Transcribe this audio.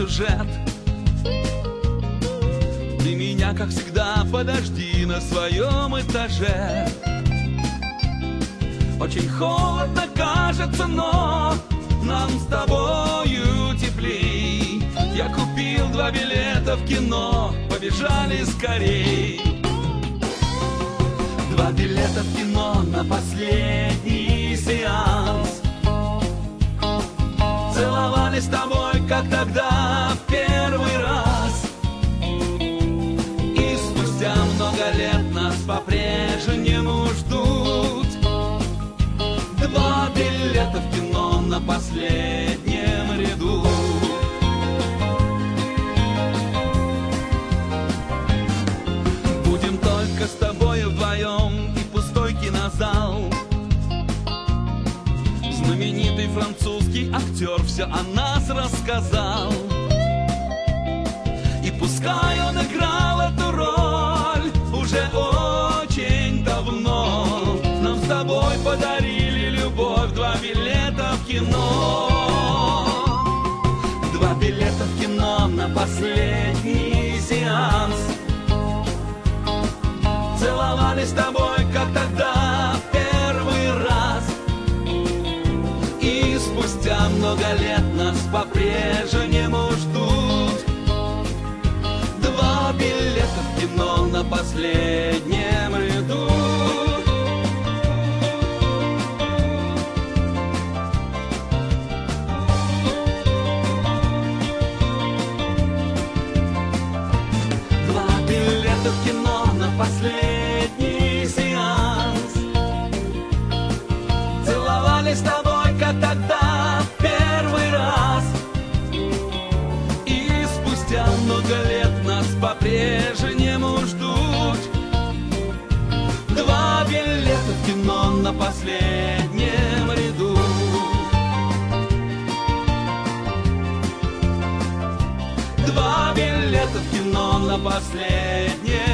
сюжет. Ты меня, как всегда, подожди на своем этаже. Очень холодно кажется, но нам с тобою теплей. Я купил 2 билета в кино, побежали скорей. 2 билета в кино на последний сеанс. Целовались с тобой, как тогда, в первый раз. И спустя много лет нас по-прежнему ждут. 2 билета в кино на последнем ряду. Будем только с тобой вдвоем и пустой кинозал. Знаменитый французский актер все о нас рассказал. И пускай он играл эту роль уже очень давно, нам с тобой подарили любовь. 2 билета в кино. 2 билета в кино на последний сеанс. Целовались с тобой, как тогда, в первый раз. И спустя много лет нас по-прежнему ждут. 2 билета в кино на последнем ряду. В кино на последний сеанс. Целовались с тобой, как тогда, в первый раз. И спустя много лет нас по-прежнему ждут. 2 билета в кино на последнем ряду. 2 билета в кино на последнем